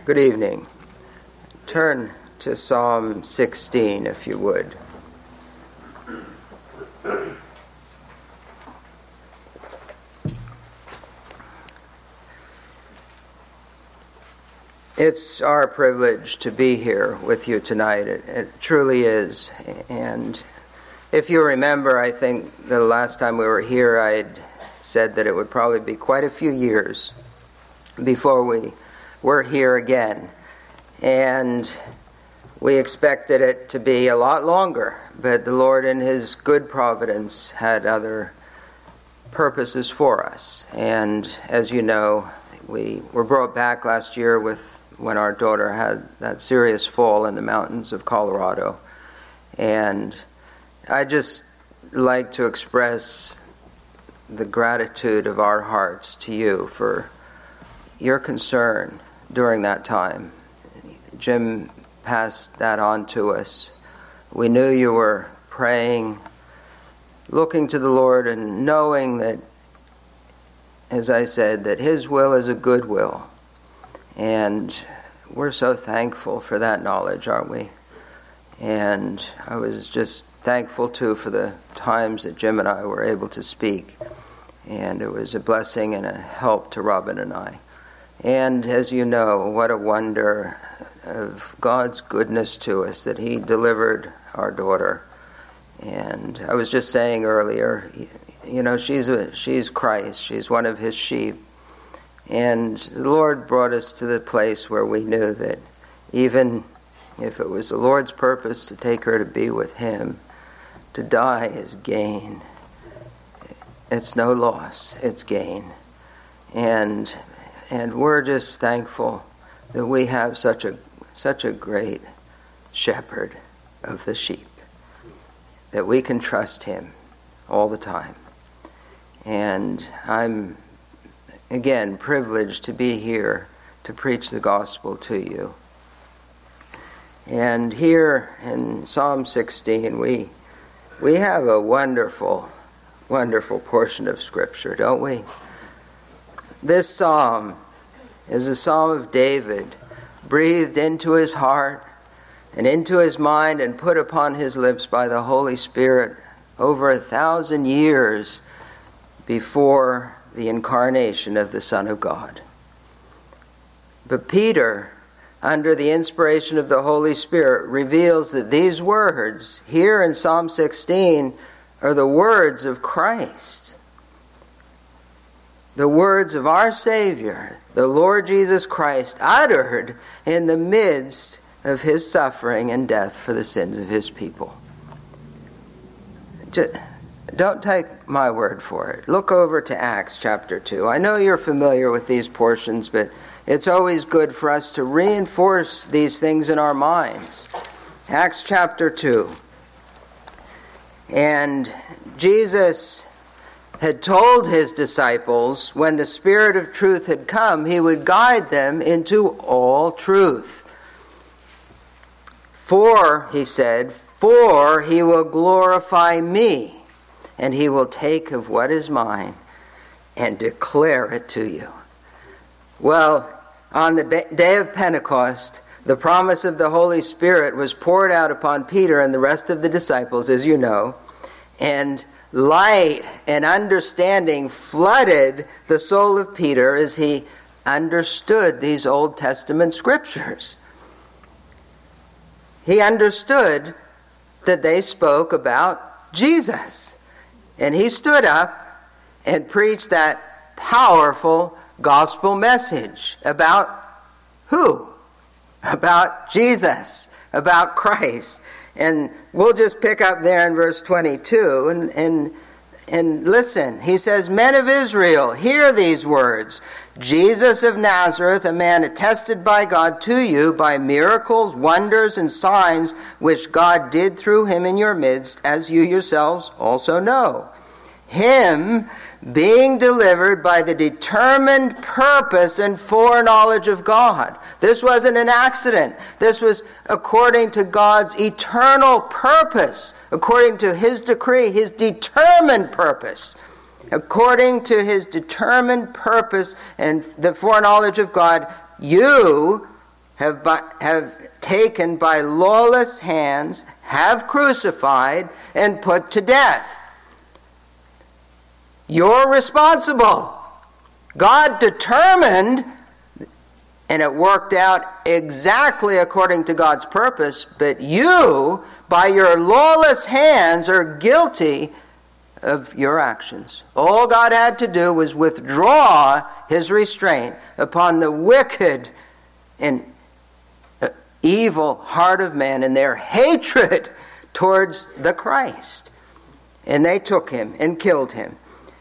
Good evening. Turn to Psalm 16, if you would. It's our privilege to be here with you tonight. It truly is. And if you remember, I think the last time we were here, I'd said that it would probably be quite a few years before we were here again. And we expected it to be a lot longer, but the Lord in His good providence had other purposes for us. And as you know, we were brought back last year when our daughter had that serious fall in the mountains of Colorado. And I just like to express the gratitude of our hearts to you for your concern during that time. Jim passed that on to us. We knew you were praying, looking to the Lord, and knowing that, as I said, that His will is a good will. And we're so thankful for that knowledge, aren't we? And I was just thankful, too, for the times that Jim and I were able to speak. And it was a blessing and a help to Robin and I. And as you know, what a wonder of God's goodness to us that He delivered our daughter. And I was just saying earlier, you know, she's Christ. She's one of His sheep. And the Lord brought us to the place where we knew that even if it was the Lord's purpose to take her to be with Him, to die is gain. It's no loss, it's gain. And we're just thankful that we have such a great shepherd of the sheep, that we can trust Him all the time. And I'm, again, privileged to be here to preach the gospel to you. And here in Psalm 16, we have a wonderful, wonderful portion of Scripture, don't we? This psalm is a psalm of David, breathed into his heart and into his mind and put upon his lips by the Holy Spirit over 1,000 years before the incarnation of the Son of God. But Peter, under the inspiration of the Holy Spirit, reveals that these words here in Psalm 16 are the words of Christ. The words of our Savior, the Lord Jesus Christ, uttered in the midst of His suffering and death for the sins of His people. Don't take my word for it. Look over to Acts chapter 2. I know you're familiar with these portions, but it's always good for us to reinforce these things in our minds. Acts chapter 2. And Jesus had told His disciples when the Spirit of truth had come, He would guide them into all truth. For, He said, for He will glorify me, and He will take of what is mine and declare it to you. Well, on the day of Pentecost, the promise of the Holy Spirit was poured out upon Peter and the rest of the disciples, as you know, and light and understanding flooded the soul of Peter as he understood these Old Testament scriptures. He understood that they spoke about Jesus. And he stood up and preached that powerful gospel message about who? About Jesus, about Christ. And we'll just pick up there in verse 22 and listen. He says, Men of Israel, hear these words. Jesus of Nazareth, a man attested by God to you by miracles, wonders, and signs which God did through him in your midst, as you yourselves also know. Him being delivered by the determined purpose and foreknowledge of God. This wasn't an accident. This was according to God's eternal purpose, according to His decree, His determined purpose. According to His determined purpose and the foreknowledge of God, you have taken by lawless hands, have crucified and put to death. You're responsible. God determined, and it worked out exactly according to God's purpose, but you, by your lawless hands, are guilty of your actions. All God had to do was withdraw his restraint upon the wicked and evil heart of man and their hatred towards the Christ. And they took him and killed him,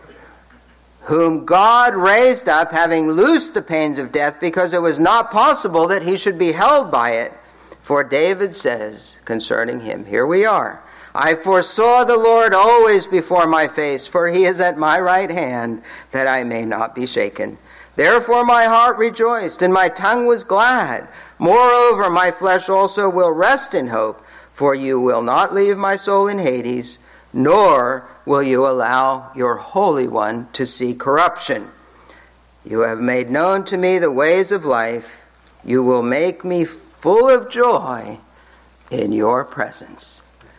whom God raised up, having loosed the pains of death, because it was not possible that he should be held by it. For David says concerning him, here we are, I foresaw the Lord always before my face, for he is at my right hand, that I may not be shaken. Therefore my heart rejoiced, and my tongue was glad. Moreover, my flesh also will rest in hope, for you will not leave my soul in Hades, nor will you allow your Holy One to see corruption. You have made known to me the ways of life. You will make me full of joy in your presence.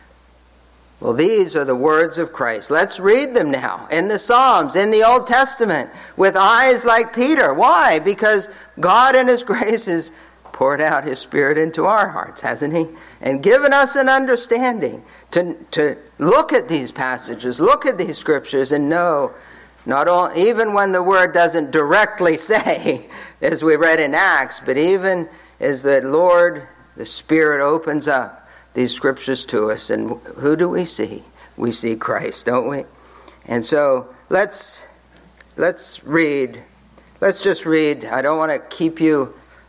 Well, these are the words of Christ. Let's read them now in the Psalms, in the Old Testament, with eyes like Peter. Why? Because God in his grace has poured out his Spirit into our hearts, hasn't he? And given us an understanding to look at these passages, look at these scriptures, and know, not only, even when the word doesn't directly say, as we read in Acts, but even as the Lord, the Spirit opens up these scriptures to us, and who do we see? We see Christ, don't we? And so let's read. Let's just read. I don't want to keep you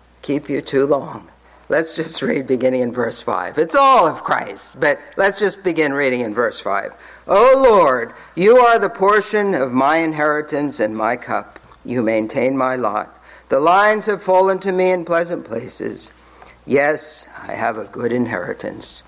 too long. Let's just read beginning in verse 5. It's all of Christ, but let's just begin reading in verse 5. O Lord, you are the portion of my inheritance and my cup. You maintain my lot. The lines have fallen to me in pleasant places. Yes, I have a good inheritance.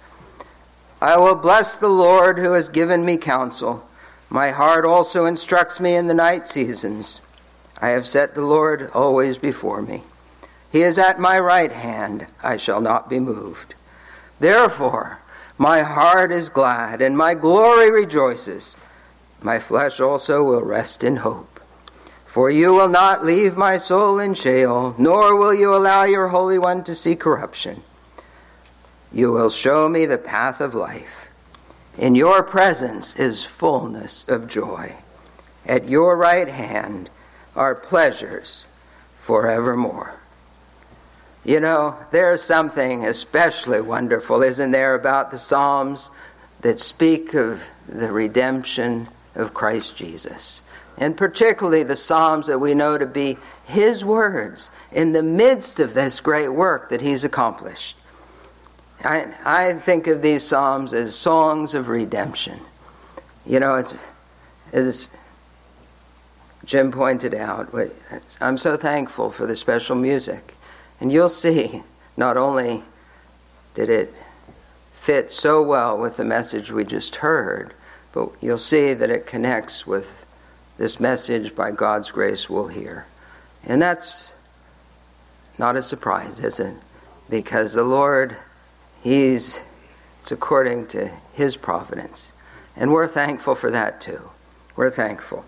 I will bless the Lord who has given me counsel. My heart also instructs me in the night seasons. I have set the Lord always before me. He is at my right hand. I shall not be moved. Therefore, my heart is glad and my glory rejoices. My flesh also will rest in hope. For you will not leave my soul in Sheol, nor will you allow your Holy One to see corruption. You will show me the path of life. In your presence is fullness of joy. At your right hand are pleasures forevermore. You know, there's something especially wonderful, isn't there, about the Psalms that speak of the redemption of Christ Jesus. And particularly the Psalms that we know to be his words in the midst of this great work that he's accomplished. I think of these Psalms as songs of redemption. You know, it's, as Jim pointed out, I'm so thankful for the special music. And you'll see, not only did it fit so well with the message we just heard, but you'll see that it connects with this message by God's grace we'll hear. And that's not a surprise, is it? Because the Lord, it's according to his providence. And we're thankful for that too. We're thankful.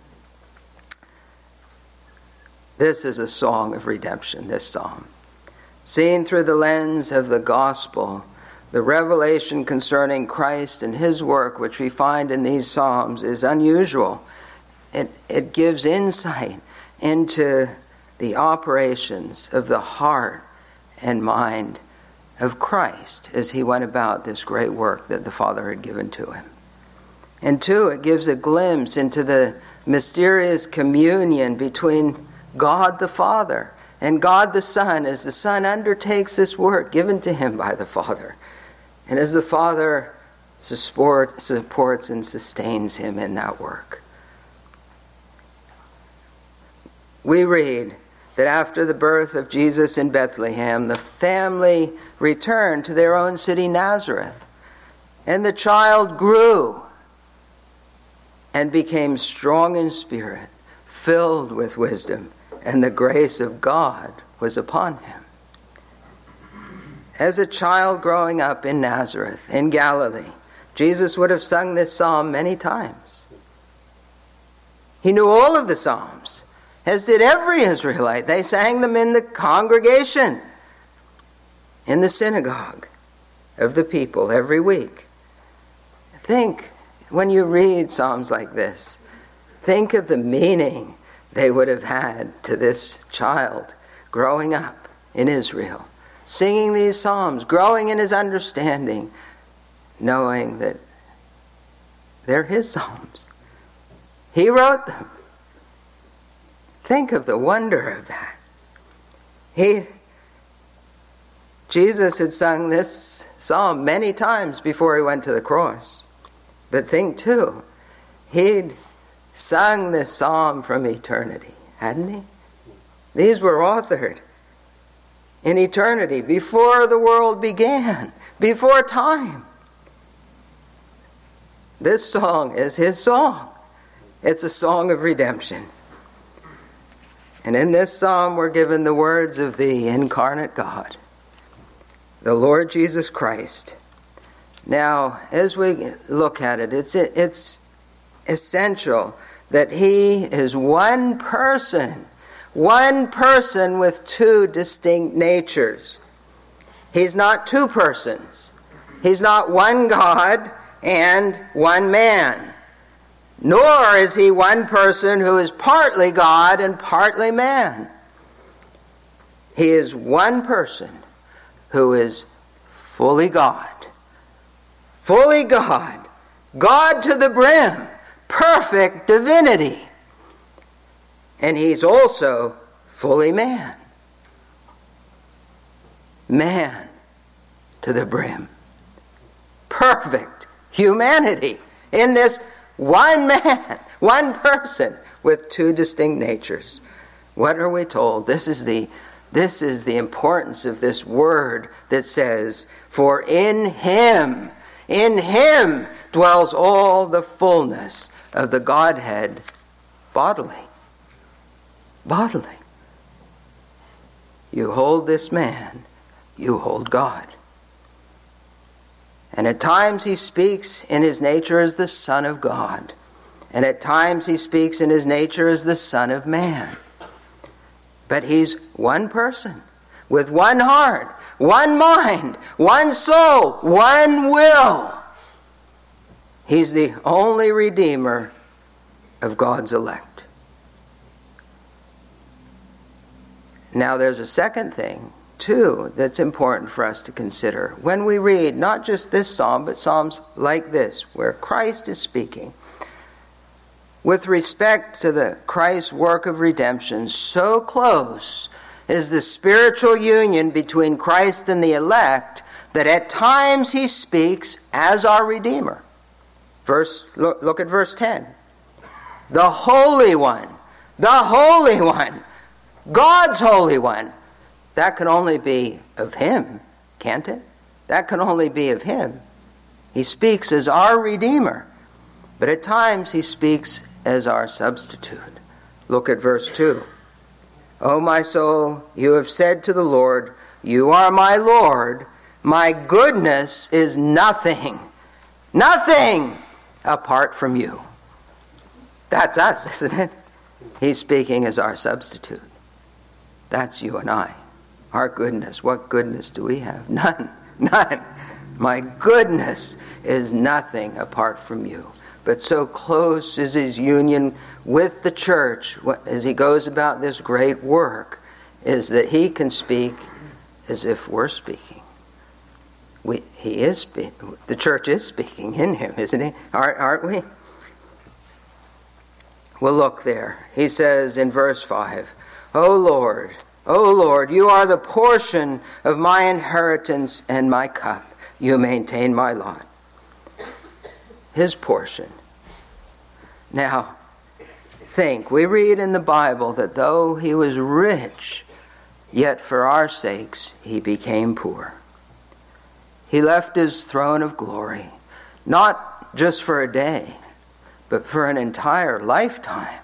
This is a song of redemption, this psalm. Seen through the lens of the gospel, the revelation concerning Christ and his work, which we find in these psalms, is unusual. It gives insight into the operations of the heart and mind of Christ as he went about this great work that the Father had given to him. And two, it gives a glimpse into the mysterious communion between God the Father and God the Son, as the Son undertakes this work given to him by the Father, and as the Father supports and sustains him in that work. We read that after the birth of Jesus in Bethlehem, the family returned to their own city, Nazareth, and the child grew and became strong in spirit, filled with wisdom, and the grace of God was upon him. as a child growing up in Nazareth, in Galilee, Jesus would have sung this psalm many times. He knew all of the psalms, as did every Israelite. They sang them in the congregation, in the synagogue of the people every week. Think, when you read psalms like this, think of the meaning they would have had to this child growing up in Israel, singing these psalms, growing in his understanding, knowing that they're his psalms. He wrote them. Think of the wonder of that. Jesus had sung this psalm many times before he went to the cross. But think too, he'd sung this psalm from eternity, hadn't he? These were authored in eternity, before the world began, before time. This song is his song. It's a song of redemption. And in this psalm we're given the words of the incarnate God, the Lord Jesus Christ. Now, as we look at it, it's essential that he is one person with two distinct natures. He's not two persons. He's not one God and one man. Nor is he one person who is partly God and partly man. He is one person who is fully God. Fully God. God to the brim. Perfect divinity. And he's also fully man. Man to the brim. Perfect humanity in this one man, one person with two distinct natures. What are we told? This is the importance of this word that says, for in him dwells all the fullness of the Godhead bodily. Bodily. You hold this man, you hold God. And at times he speaks in his nature as the Son of God. And at times he speaks in his nature as the Son of Man. But he's one person, with one heart, one mind, one soul, one will. He's the only Redeemer of God's elect. Now there's a second thing, too, that's important for us to consider. When we read not just this psalm, but psalms like this, where Christ is speaking, with respect to the Christ's work of redemption, so close is the spiritual union between Christ and the elect that at times he speaks as our Redeemer. Look at verse 10. The Holy One, God's Holy One. That can only be of him, can't it? That can only be of him. He speaks as our Redeemer, but at times he speaks as our substitute. Look at verse 2. O my soul, you have said to the Lord, you are my Lord. My goodness is nothing apart from you. That's us, isn't it? He's speaking as our substitute. That's you and I. Our goodness. What goodness do we have? None. My goodness is nothing apart from you. But so close is his union with the church as he goes about this great work, is that he can speak as if we're speaking. The church is speaking in him, isn't he? Aren't we? Well, look there. He says in verse 5, O Lord, you are the portion of my inheritance and my cup. You maintain my lot. His portion. Now, think, we read in the Bible that though he was rich, yet for our sakes he became poor. He left his throne of glory, not just for a day, but for an entire lifetime.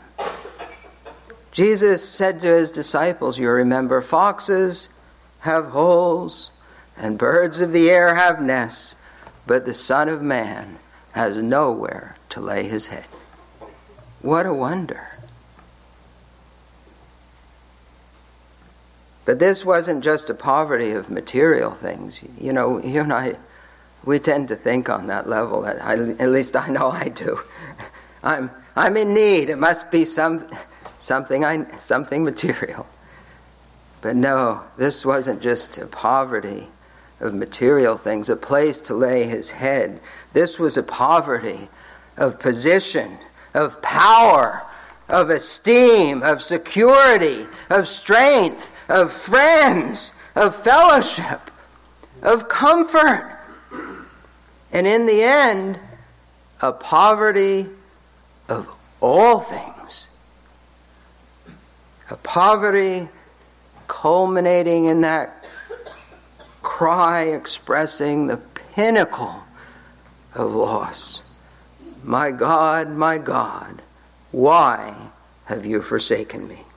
Jesus said to his disciples, you remember, foxes have holes, and birds of the air have nests, but the Son of Man has nowhere to lay his head. What a wonder. But this wasn't just a poverty of material things. You know, you and I, we tend to think on that level. At least I know I do. I'm in need. It must be something material. But no, this wasn't just a poverty of material things, a place to lay his head. This was a poverty of position, of power, of esteem, of security, of strength, of friends, of fellowship, of comfort. And in the end, a poverty of all things. A poverty culminating in that cry expressing the pinnacle of loss. My God, why have you forsaken me?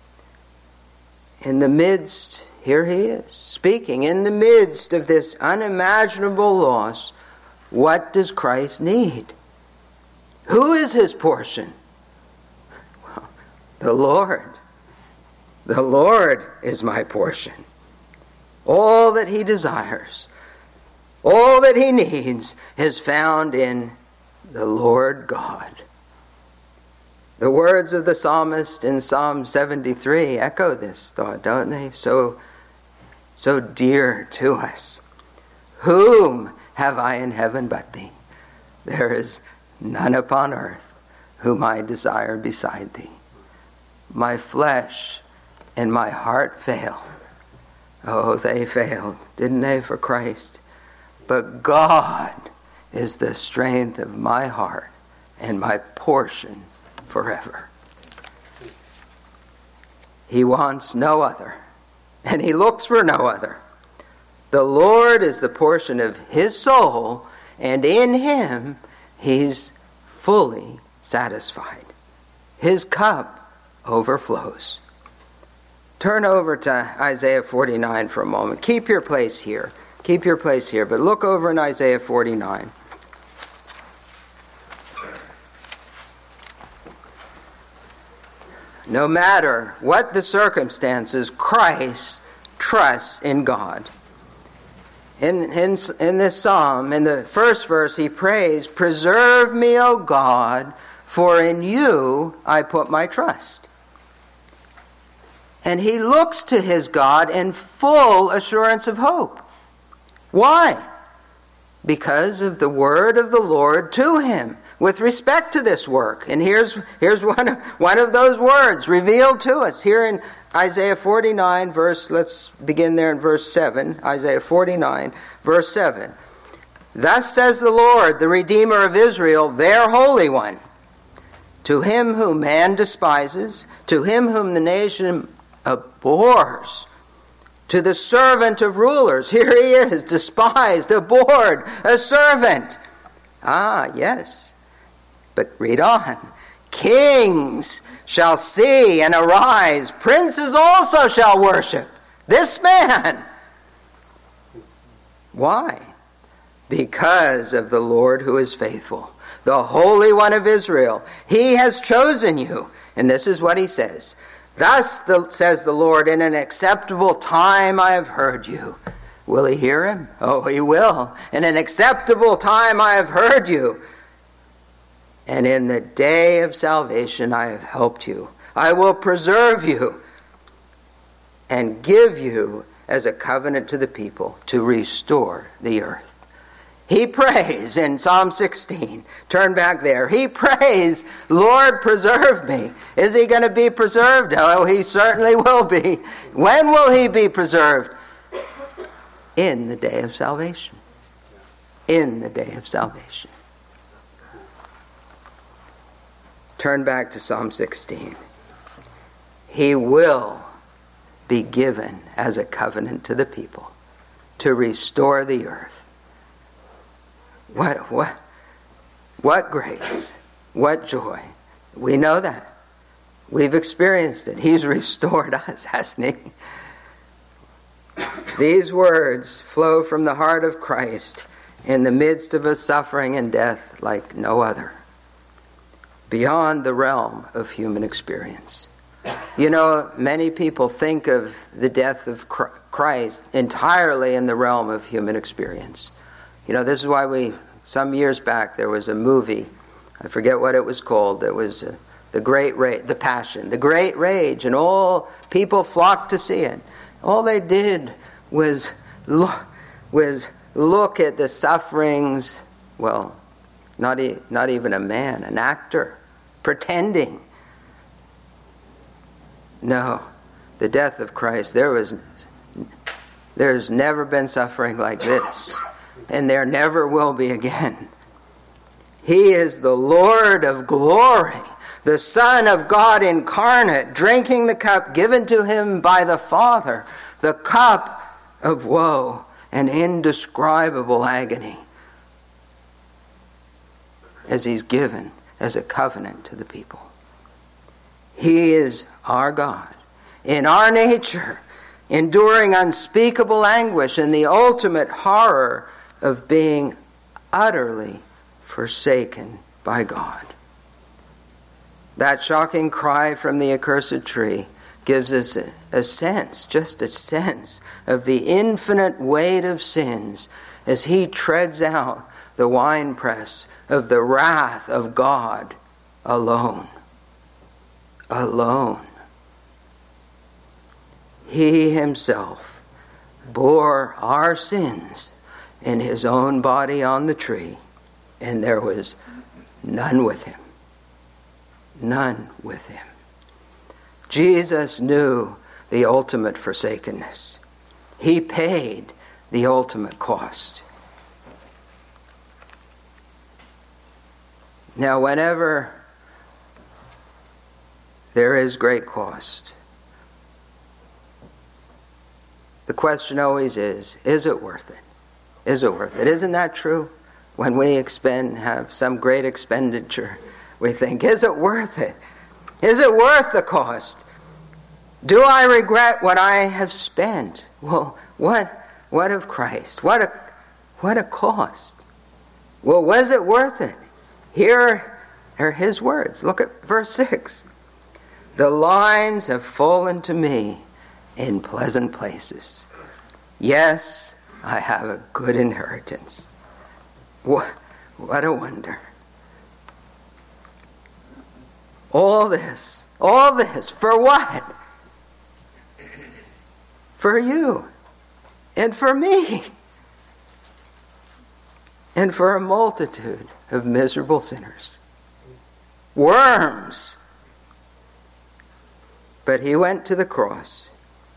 In the midst, here he is, speaking, in the midst of this unimaginable loss, what does Christ need? Who is his portion? Well, the Lord. The Lord is my portion. All that he desires, all that he needs is found in the Lord God. The words of the psalmist in Psalm 73 echo this thought, don't they? So dear to us. Whom have I in heaven but thee? There is none upon earth whom I desire beside thee. My flesh and my heart fail. Oh, they failed, didn't they, for Christ? But God is the strength of my heart and my portion forever. He wants no other, and he looks for no other. The Lord is the portion of his soul, and in him he's fully satisfied. His cup overflows. Turn over to Isaiah 49 for a moment. Keep your place here. But look over in Isaiah 49. No matter what the circumstances, Christ trusts in God. In this psalm, in the first verse, he prays, "Preserve me, O God, for in you I put my trust." And he looks to his God in full assurance of hope. Why? Because of the word of the Lord to him with respect to this work. And here's one of those words revealed to us here in Isaiah 49, let's begin there in verse 7. Isaiah 49, verse 7. Thus says the Lord, the Redeemer of Israel, their Holy One, to him whom man despises, to him whom the nation abhors, to the servant of rulers. Here he is, despised, abhorred, a servant. Ah, yes. But read on. Kings shall see and arise. Princes also shall worship this man. Why? Because of the Lord who is faithful, the Holy One of Israel. He has chosen you. And this is what he says. Thus says the Lord, in an acceptable time I have heard you. Will he hear him? Oh, he will. In an acceptable time I have heard you. And in the day of salvation I have helped you. I will preserve you and give you as a covenant to the people to restore the earth. He prays in Psalm 16. Turn back there. He prays, Lord, preserve me. Is he going to be preserved? Oh, he certainly will be. When will he be preserved? In the day of salvation. In the day of salvation. Turn back to Psalm 16. He will be given as a covenant to the people to restore the earth. What grace, what joy. We know that. We've experienced it. He's restored us, hasn't he? These words flow from the heart of Christ in the midst of a suffering and death like no other, beyond the realm of human experience. You know, many people think of the death of Christ entirely in the realm of human experience. You know, this is why some years back, there was a movie, I forget what it was called, that was The Great Rage, The Passion, The Great Rage, and all people flocked to see it. All they did was look at the sufferings, well, not even a man, an actor, pretending. No, the death of Christ, there's never been suffering like this, and there never will be again. He is the Lord of glory, the Son of God incarnate, drinking the cup given to him by the Father, the cup of woe and indescribable agony, as he's given as a covenant to the people. He is our God, in our nature, enduring unspeakable anguish and the ultimate horror of being utterly forsaken by God. That shocking cry from the accursed tree gives us a sense, just a sense, of the infinite weight of sins as he treads out the winepress of the wrath of God alone. Alone. He himself bore our sins in his own body on the tree, and there was none with him. None with him. Jesus knew the ultimate forsakenness. He paid the ultimate cost. Now, whenever there is great cost, the question always is it worth it? Is it worth it? Isn't that true? When we have some great expenditure, we think, is it worth it? Is it worth the cost? Do I regret what I have spent? Well, what of Christ? What a cost. Well, was it worth it? Here are his words. Look at verse 6. The lines have fallen to me in pleasant places. Yes, I have a good inheritance. What a wonder. All this, for what? For you, and for me, and for a multitude of miserable sinners. Worms. But he went to the cross,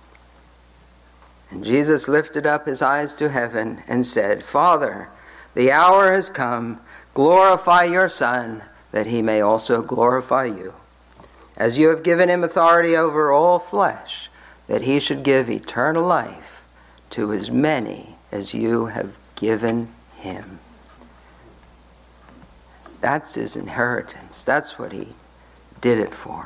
and Jesus lifted up his eyes to heaven and said, Father, the hour has come. Glorify your Son, that he may also glorify you, as you have given him authority over all flesh, that he should give eternal life to as many as you have given him. That's his inheritance. That's what he did it for.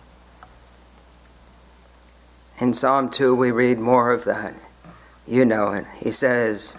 In Psalm 2, we read more of that. You know it. He says,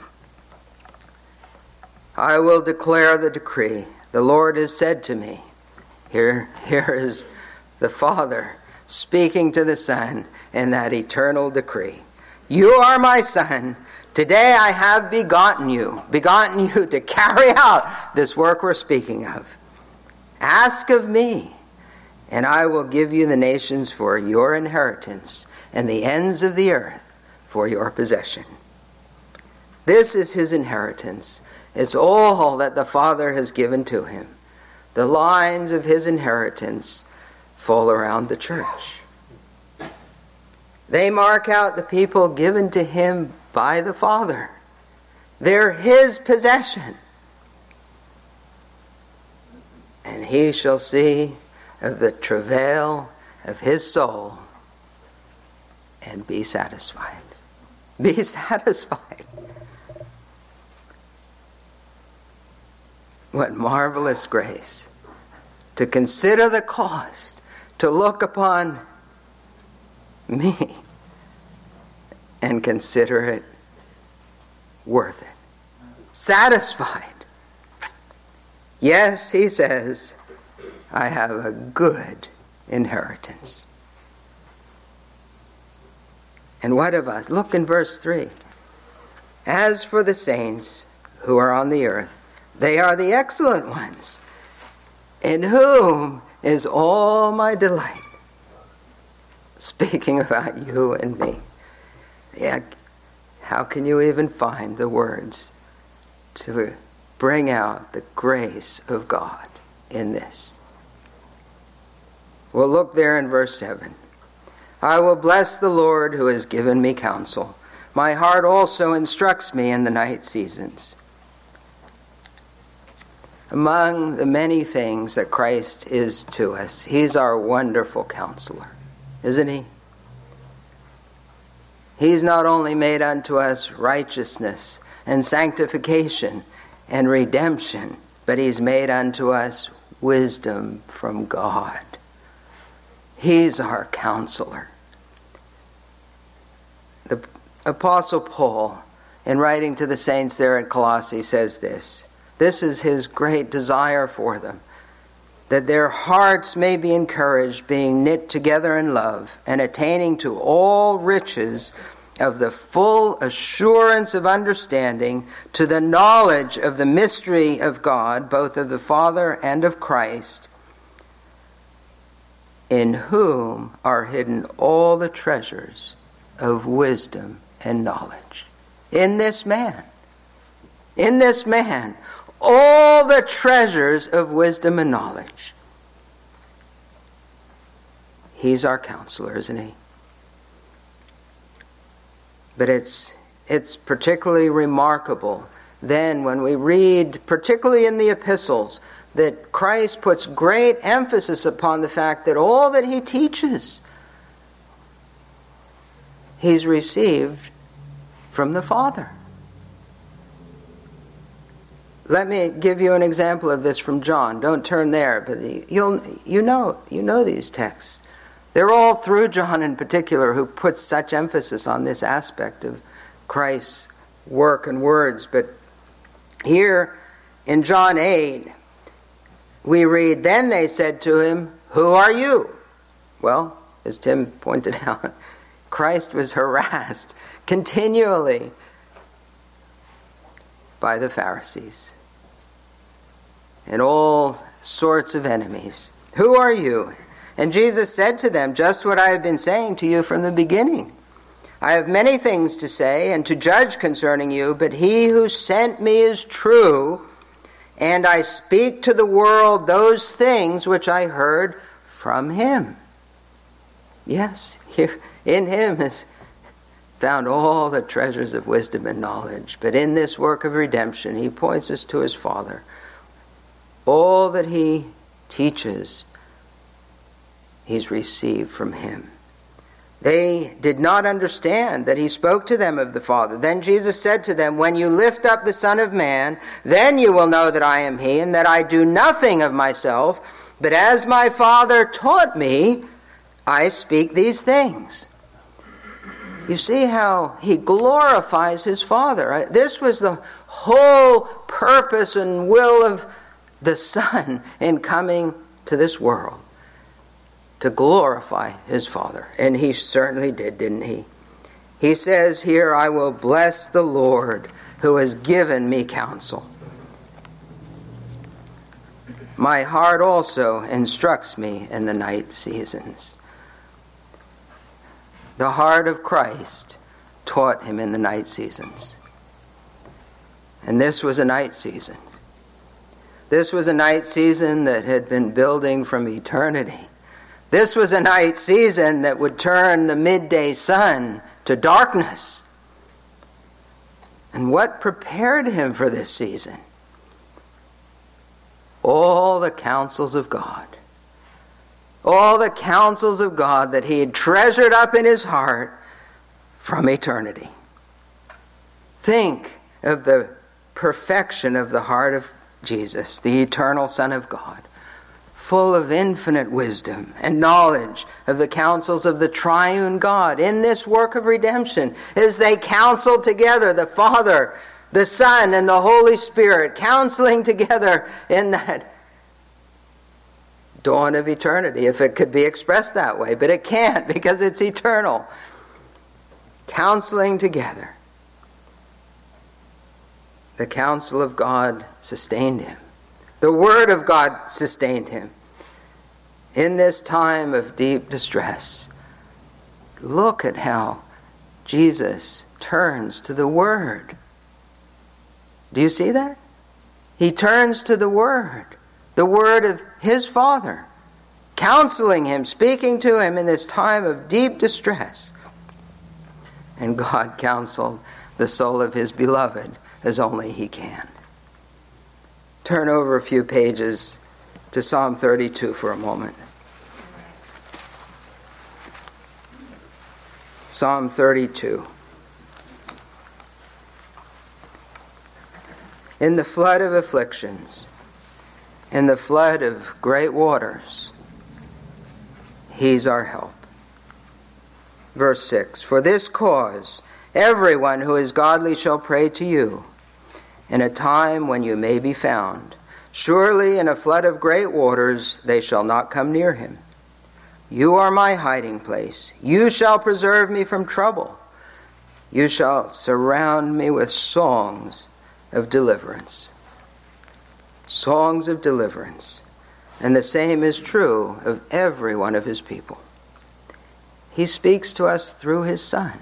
I will declare the decree. The Lord has said to me. Here is the Father speaking to the Son in that eternal decree. You are my Son. Today I have begotten you to carry out this work we're speaking of. Ask of me, and I will give you the nations for your inheritance and the ends of the earth for your possession. This is his inheritance. It's all that the Father has given to him. The lines of his inheritance fall around the church. They mark out the people given to him by the Father. They're his possession. And he shall see of the travail of his soul and be satisfied. Be satisfied. What marvelous grace to consider the cost, to look upon me and consider it worth it. Satisfied. Yes, he says, I have a good inheritance. And what of us? Look in verse 3. As for the saints who are on the earth, they are the excellent ones, in whom is all my delight. Speaking about you and me. Yeah, how can you even find the words to bring out the grace of God in this? Well, look there in verse 7. I will bless the Lord who has given me counsel. My heart also instructs me in the night seasons. Among the many things that Christ is to us, he's our wonderful counselor, isn't he? He's not only made unto us righteousness and sanctification and redemption, but he's made unto us wisdom from God. He's our counselor. The Apostle Paul, in writing to the saints there at Colossae, says this. This is his great desire for them, that their hearts may be encouraged, being knit together in love, and attaining to all riches of the full assurance of understanding, to the knowledge of the mystery of God, both of the Father and of Christ, in whom are hidden all the treasures of wisdom and knowledge. In this man, all the treasures of wisdom and knowledge. He's our counselor, isn't he? But it's particularly remarkable then when we read, particularly in the epistles, that Christ puts great emphasis upon the fact that all that he teaches, he's received from the Father. Let me give you an example of this from John. Don't turn there, but you know these texts. They're all through John in particular, who puts such emphasis on this aspect of Christ's work and words. But here in John 8, we read, Then they said to him, Who are you? Well, as Tim pointed out, Christ was harassed continually by the Pharisees and all sorts of enemies. Who are you? And Jesus said to them, just what I have been saying to you from the beginning. I have many things to say and to judge concerning you, but he who sent me is true, and I speak to the world those things which I heard from him. Yes, here in him is found all the treasures of wisdom and knowledge. But in this work of redemption, he points us to his Father. All that he teaches, he's received from him. They did not understand that he spoke to them of the Father. Then Jesus said to them, When you lift up the Son of Man, then you will know that I am he, and that I do nothing of myself, but as my Father taught me, I speak these things. You see how he glorifies his Father. This was the whole purpose and will of the Son in coming to this world, to glorify his Father. And he certainly did, didn't he? He says here, I will bless the Lord who has given me counsel. My heart also instructs me in the night seasons. The heart of Christ taught him in the night seasons. And this was a night season. This was a night season that had been building from eternity. This was a night season that would turn the midday sun to darkness. And what prepared him for this season? All the counsels of God. All the counsels of God that he had treasured up in his heart from eternity. Think of the perfection of the heart of Jesus, the eternal Son of God. full of infinite wisdom and knowledge of the counsels of the triune God in this work of redemption, as they counsel together, the Father, the Son, and the Holy Spirit, counseling together in that dawn of eternity, if it could be expressed that way. But it can't, because it's eternal. Counseling together. The counsel of God sustained him. The Word of God sustained him. In this time of deep distress, look at how Jesus turns to the Word. Do you see that? He turns to the Word of his Father, counseling him, speaking to him in this time of deep distress. And God counseled the soul of his beloved as only he can. Turn over a few pages to Psalm 32 for a moment. Psalm 32. In the flood of afflictions, in the flood of great waters, he's our help. Verse 6, for this cause everyone who is godly shall pray to you in a time when you may be found. Surely in a flood of great waters they shall not come near him. You are my hiding place. You shall preserve me from trouble. You shall surround me with songs of deliverance. Songs of deliverance. And the same is true of every one of his people. He speaks to us through his Son.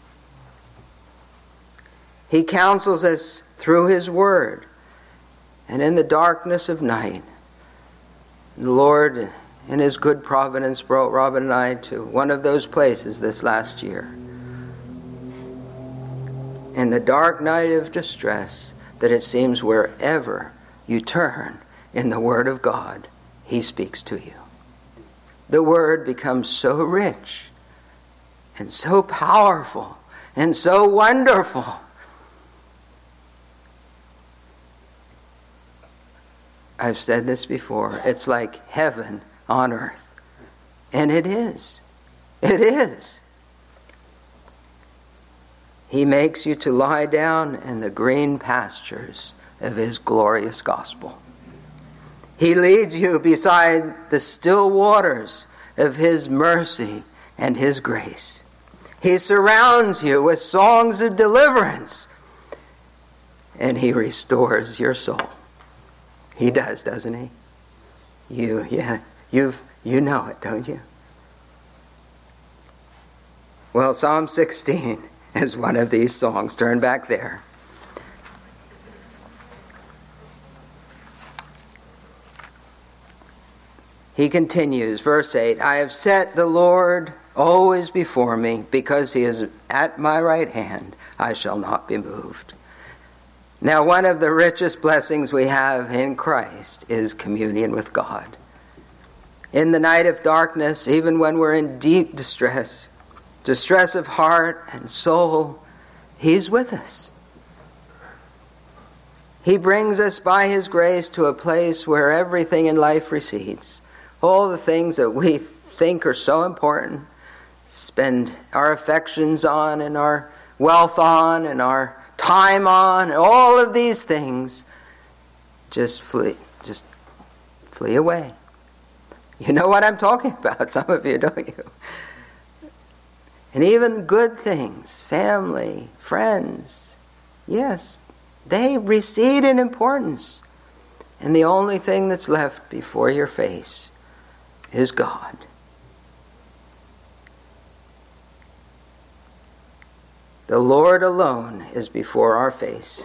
He counsels us through his Word. And in the darkness of night, the Lord, in his good providence, brought Robin and I to one of those places this last year. In the dark night of distress, that it seems wherever you turn in the Word of God, he speaks to you. The Word becomes so rich and so powerful and so wonderful. I've said this before. It's like heaven on earth. And it is. It is. He makes you to lie down in the green pastures of his glorious gospel. He leads you beside the still waters of his mercy and his grace. He surrounds you with songs of deliverance. And he restores your soul. He does, doesn't he? You know it, don't you? Well, Psalm 16 is one of these songs. Turn back there. He continues, verse 8, I have set the Lord always before me, because he is at my right hand, I shall not be moved. Now, one of the richest blessings we have in Christ is communion with God. In the night of darkness, even when we're in deep distress of heart and soul, he's with us. He brings us by his grace to a place where everything in life recedes. All the things that we think are so important, spend our affections on and our wealth on and our time on, all of these things just flee away. You know what I'm talking about, some of you, don't you? And even good things, family, friends, yes, they recede in importance. And the only thing that's left before your face is God. The Lord alone is before our face.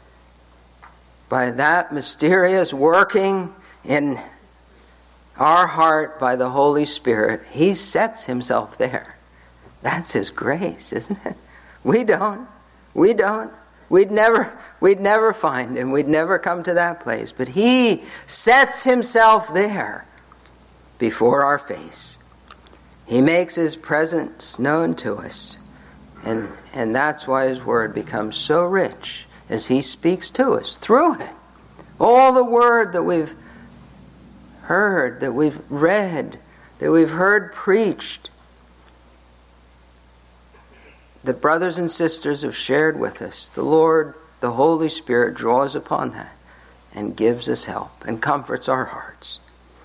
By that mysterious working in our heart by the Holy Spirit, he sets himself there. That's his grace, isn't it? We don't. We'd never find him. We'd never come to that place. But he sets himself there before our face. He makes his presence known to us. And that's why his word becomes so rich as he speaks to us through it. All the word that we've heard, that we've read, that we've heard preached, that brothers and sisters have shared with us. The Lord, the Holy Spirit, draws upon that and gives us help and comforts our hearts.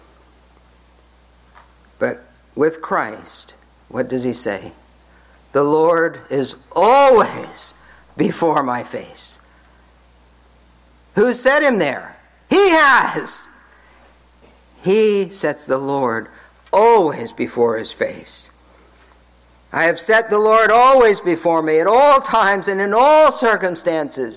But with Christ, what does he say? The Lord is always before my face. Who set him there? He has. He sets the Lord always before his face. I have set the Lord always before me at all times and in all circumstances.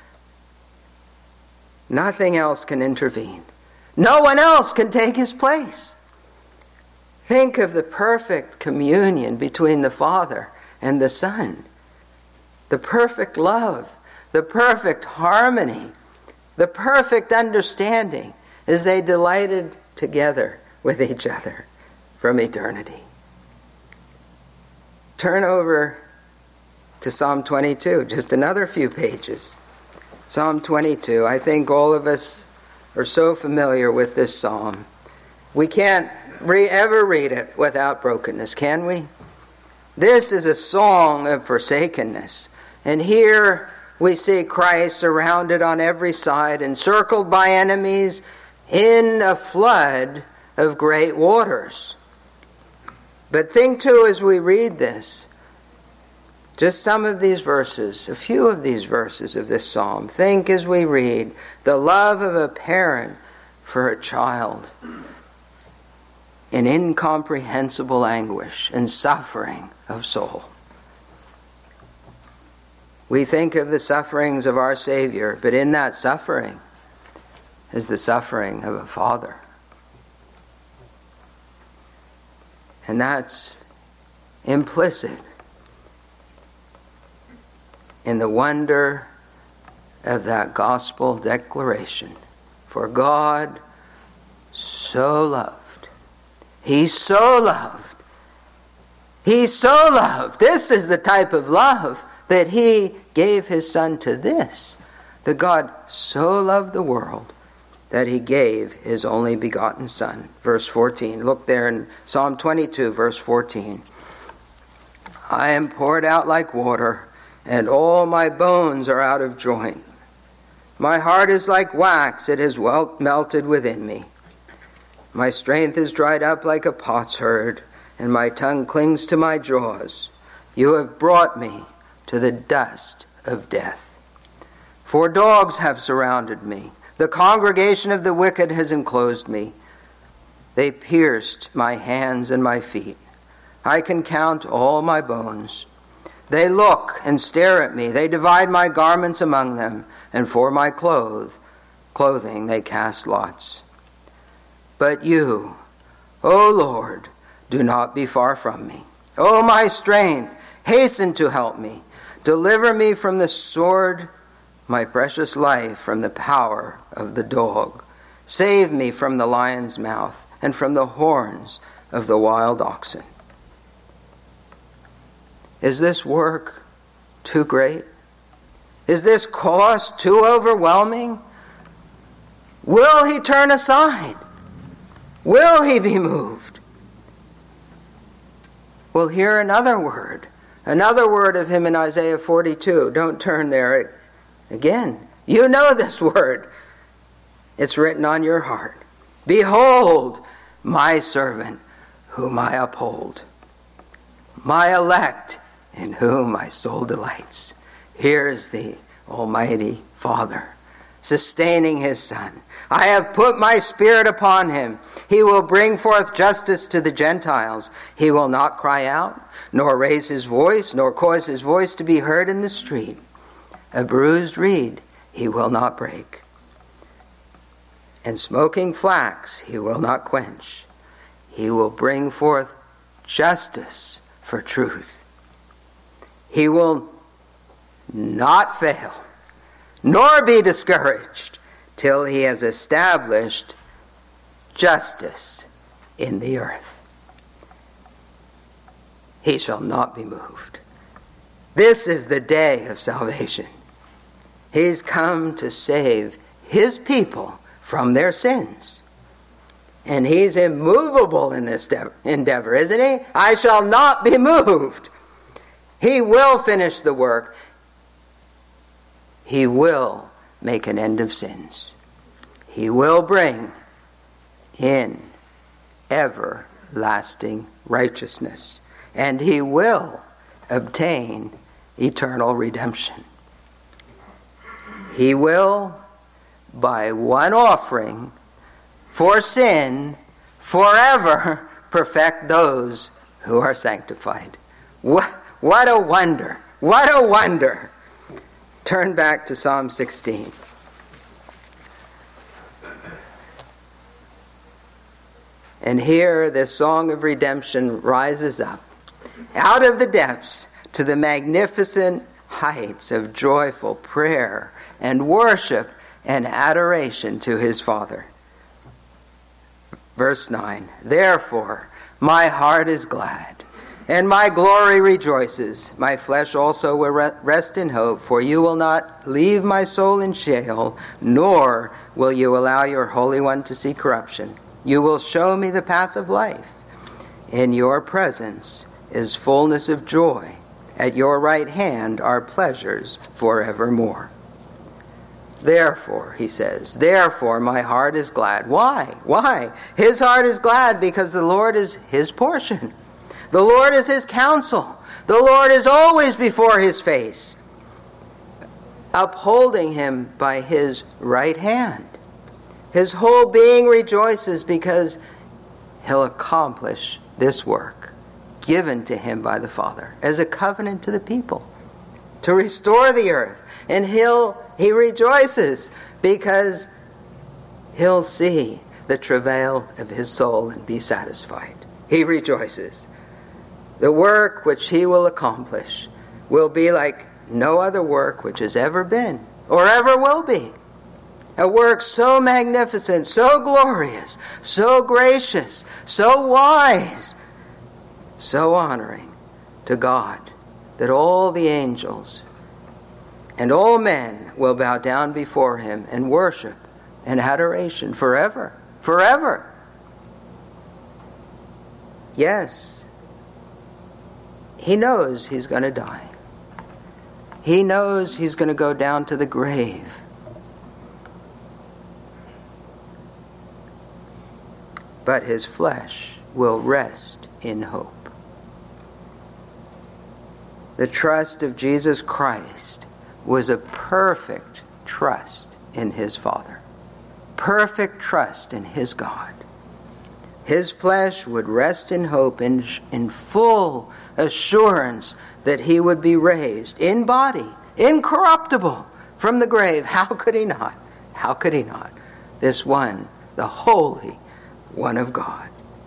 Nothing else can intervene. No one else can take his place. Think of the perfect communion between the Father and the Son. The perfect love, the perfect harmony, the perfect understanding as they delighted together with each other from eternity. Turn over to Psalm 22, just another few pages. Psalm 22. I think all of us are so familiar with this psalm. We can't ever read it without brokenness, can we? This is a song of forsakenness. And here we see Christ surrounded on every side, encircled by enemies, in a flood of great waters. But think too, as we read this, just some of these verses, a few of these verses of this psalm. Think as we read the love of a parent for a child in incomprehensible anguish and suffering of soul. We think of the sufferings of our Savior, but in that suffering is the suffering of a father. And that's implicit in the wonder of that gospel declaration. For God so loved. He so loved. He so loved. This is the type of love that he gave his Son to this. That God so loved the world that he gave his only begotten Son. Verse 14. Look there in Psalm 22, verse 14. I am poured out like water, and all my bones are out of joint. My heart is like wax, it has melted within me. My strength is dried up like a potsherd, and my tongue clings to my jaws. You have brought me to the dust of death. For dogs have surrounded me. The congregation of the wicked has enclosed me. They pierced my hands and my feet. I can count all my bones. They look and stare at me. They divide my garments among them, and for my clothing they cast lots. But you, O Lord, do not be far from me. O my strength, hasten to help me. Deliver me from the sword, my precious life from the power of the dog. Save me from the lion's mouth and from the horns of the wild oxen. Is this work too great? Is this cost too overwhelming? Will he turn aside? Will he be moved? We'll hear another word of him in Isaiah 42. Don't turn there again. You know this word. It's written on your heart. Behold, my servant, whom I uphold, my elect, in whom my soul delights. Here's the Almighty Father, sustaining his Son. I have put my Spirit upon him. He will bring forth justice to the Gentiles. He will not cry out, nor raise his voice, nor cause his voice to be heard in the street. A bruised reed he will not break, and smoking flax he will not quench. He will bring forth justice for truth. He will not fail, nor be discouraged, till he has established justice in the earth. He shall not be moved. This is the day of salvation. He's come to save his people from their sins. And he's immovable in this endeavor, isn't he? I shall not be moved. He will finish the work. He will make an end of sins. He will bring in everlasting righteousness. And he will obtain eternal redemption. He will, by one offering for sin, forever perfect those who are sanctified. What a wonder! What a wonder! Turn back to Psalm 16. And here this song of redemption rises up out of the depths to the magnificent heights of joyful prayer and worship and adoration to his Father. Verse 9, therefore my heart is glad, and my glory rejoices. My flesh also will rest in hope, for you will not leave my soul in Sheol, nor will you allow your Holy One to see corruption. You will show me the path of life. In your presence is fullness of joy. At your right hand are pleasures forevermore. Therefore, he says, therefore my heart is glad. Why? Why? His heart is glad because the Lord is his portion. The Lord is his counsel. The Lord is always before his face, upholding him by his right hand. His whole being rejoices because he'll accomplish this work given to him by the Father as a covenant to the people to restore the earth. And he rejoices because he'll see the travail of his soul and be satisfied. He rejoices. The work which he will accomplish will be like no other work which has ever been or ever will be. A work so magnificent, so glorious, so gracious, so wise, so honoring to God that all the angels and all men will bow down before him and worship and adoration forever, forever. Yes, he knows he's going to die. He knows he's going to go down to the grave. But his flesh will rest in hope. The trust of Jesus Christ was a perfect trust in his Father. Perfect trust in his God. His flesh would rest in hope in full assurance that he would be raised in body, incorruptible, from the grave. How could he not? How could he not? This one, the Holy One of God.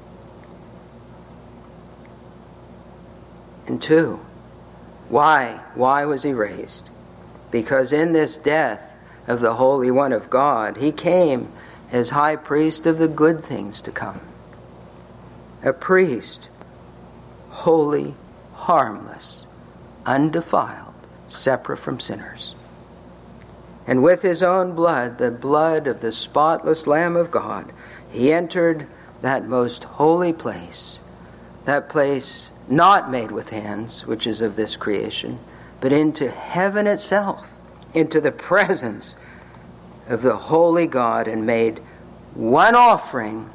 And two, why was he raised? Because in this death of the Holy One of God, he came as high priest of the good things to come. A priest, holy, harmless, undefiled, separate from sinners. And with his own blood, the blood of the spotless Lamb of God, he entered that most holy place, that place not made with hands, which is of this creation, but into heaven itself, into the presence of the holy God, and made one offering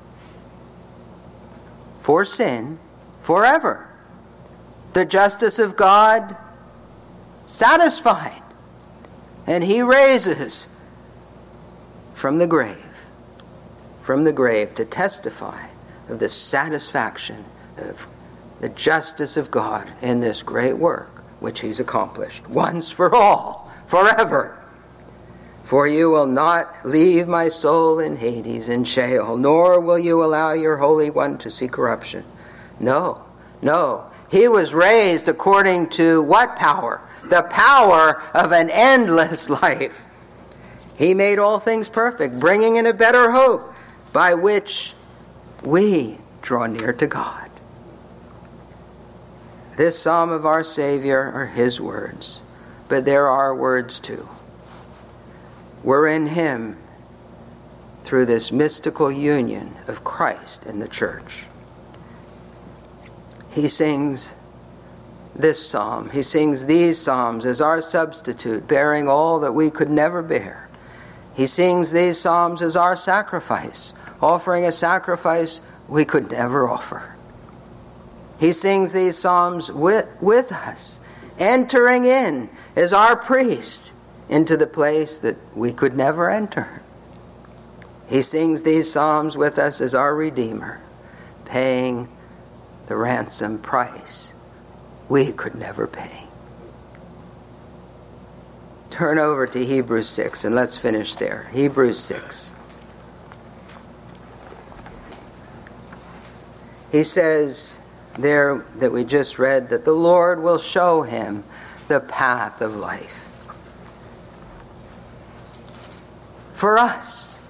for sin forever. The justice of God satisfied. And he raises from the grave to testify of the satisfaction of the justice of God in this great work which he's accomplished once for all, forever. For you will not leave my soul in Hades, in Sheol, nor will you allow your Holy One to see corruption. No. He was raised according to what power? The power of an endless life. He made all things perfect, bringing in a better hope by which we draw near to God. This psalm of our Savior are his words, but there are words too. We're in him through this mystical union of Christ in the church. He sings this psalm. He sings these psalms as our substitute, bearing all that we could never bear. He sings these psalms as our sacrifice, offering a sacrifice we could never offer. He sings these psalms with us, entering in as our priest into the place that we could never enter. He sings these psalms with us as our Redeemer, paying the ransom price we could never pay. Turn over to Hebrews 6 and let's finish there. Hebrews 6. He says there that we just read that the Lord will show him the path of life. For us.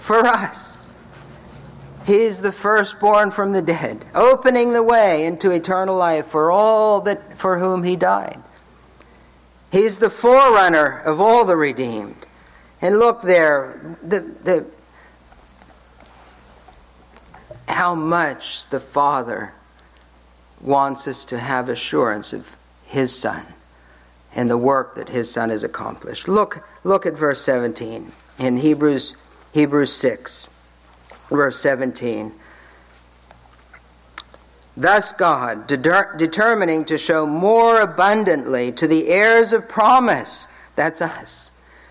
He's the firstborn from the dead, opening the way into eternal life for all that for whom he died. He's the forerunner of all the redeemed. And look there, how much the Father wants us to have assurance of his Son and the work that his Son has accomplished. Look at verse 17 in Hebrews 6. Verse 17. Thus God, determining to show more abundantly to the heirs of promise, that's us,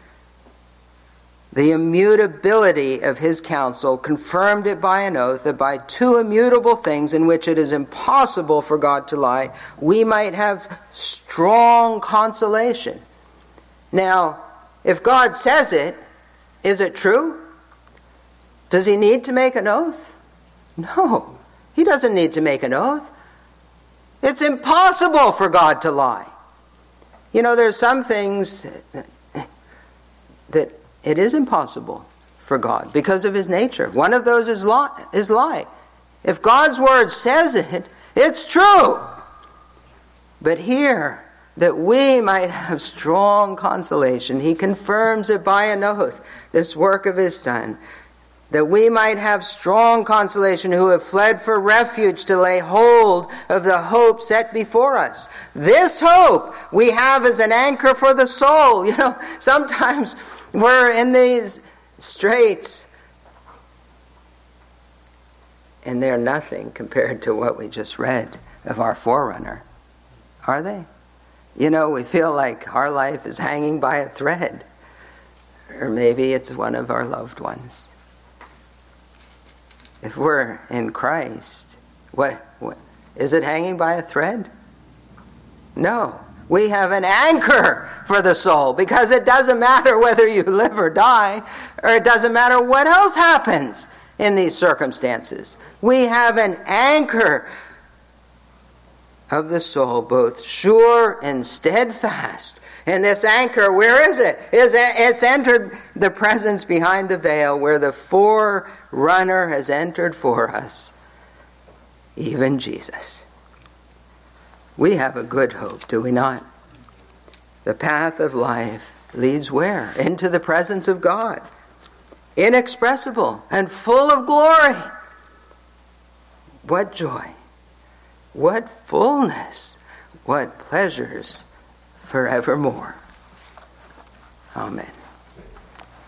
the immutability of his counsel, confirmed it by an oath, that by two immutable things in which it is impossible for God to lie, we might have strong consolation. Now, if God says it, is it true? Does he need to make an oath? No, he doesn't need to make an oath. It's impossible for God to lie. You know, there's some things that it is impossible for God because of his nature. One of those is lie. If God's word says it, it's true. But here, that we might have strong consolation, he confirms it by an oath, this work of his Son, that we might have strong consolation who have fled for refuge to lay hold of the hope set before us. This hope we have as an anchor for the soul. You know, sometimes we're in these straits and they're nothing compared to what we just read of our forerunner. Are they? You know, we feel like our life is hanging by a thread. Or maybe it's one of our loved ones. If we're in Christ, what is it hanging by a thread? No. We have an anchor for the soul, because it doesn't matter whether you live or die, or it doesn't matter what else happens in these circumstances. We have an anchor of the soul, both sure and steadfast. And this anchor, where is it? It's entered the presence behind the veil, where the forerunner has entered for us, even Jesus. We have a good hope, do we not? The path of life leads where? Into the presence of God, inexpressible and full of glory. What joy, what fullness, what pleasures forevermore. Amen.